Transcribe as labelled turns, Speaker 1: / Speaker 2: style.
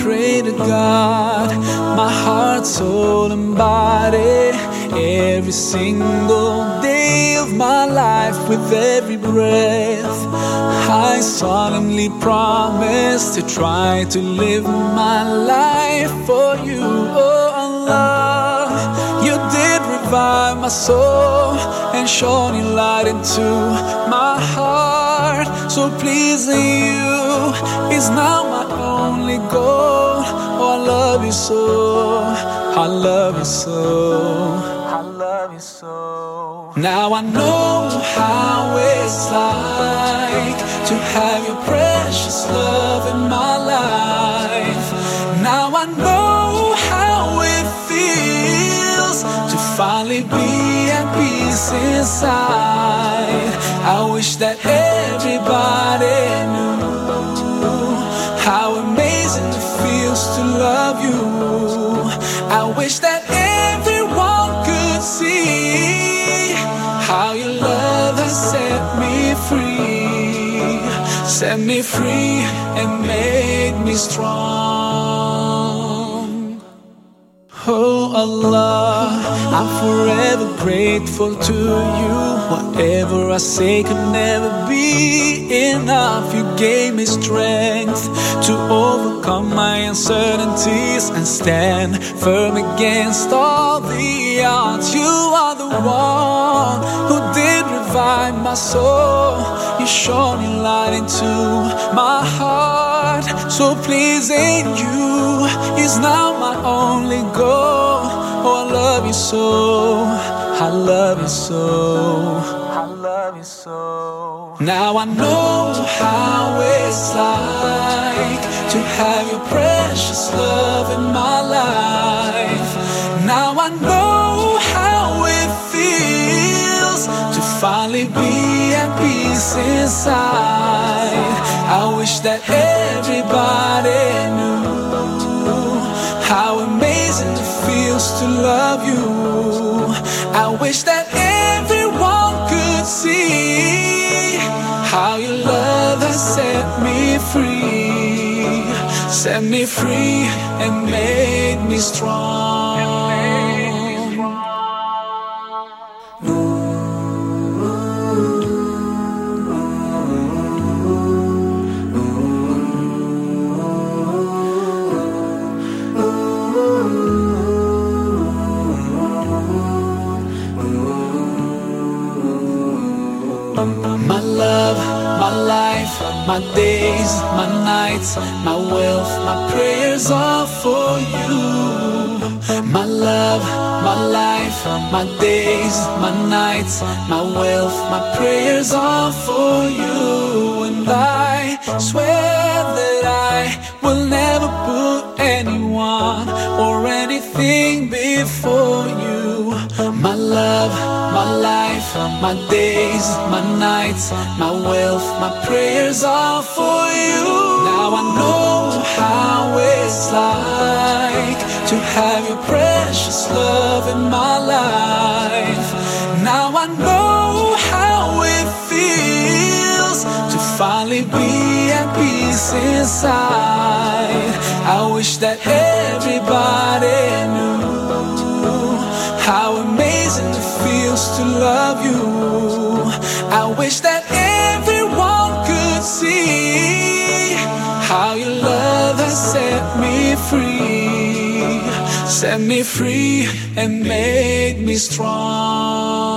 Speaker 1: pray to God, my heart, soul, and body, every single day of my life, with every breath. I solemnly promise to try to live my life for you. Oh Allah, you did revive my soul and shone your light into my heart. So pleasing you is now my only goal. Oh, I love you so, I love you so, I love you so. Now I know how it's like to have your precious love in my life. Now I know how it feels to finally be at peace inside. I wish that everybody knew how amazing it feels to love you. I wish that everyone could see how your love has set me free and made me strong. Oh Allah, I'm forever grateful to you. Whatever I say could never be enough. You gave me strength to overcome my uncertainties and stand firm against all the odds. You are the one who did revive my soul. You shone your light into my heart. So pleasing you is now my only goal. Oh, I love you so, I love you so, I love you so. Now I know how it's like to have your precious love in my life. Now I know how it feels to finally be at peace inside. I wish that everybody knew how amazing it feels to love you. I wish that everyone could see how your love has set me free and made me strong. My love, my life, my days, my nights, my wealth, my prayers are for you. My love, my life, my days, my nights, my wealth, my prayers are for you. And I swear that I will never put anyone or anything before you. My love, my life, my days, my nights, my wealth, my prayers are for you. Now I know how it's like to have your precious love in my life. Now I know how it feels to finally be at peace inside. I wish that everybody knew how amazing it feels to love you. I wish that everyone could see how your love has set me free, and made me strong. Oh Allah, I'm forever grateful to you. Whatever I say could never be enough. You gave me strength to overcome my uncertainties and stand firm against all the odds. You are the one who did revive my soul and shone your light into my heart. So pleasing you is now my only goal. Oh, I love you so, I love you so, I love you so. Now I know how it's like to have your precious love in my life. Now I know how it feels to finally be at peace inside. I wish that everybody knew how amazing it feels to love you. I wish that everyone could see how your love has set me free and made me strong. Oh Allah,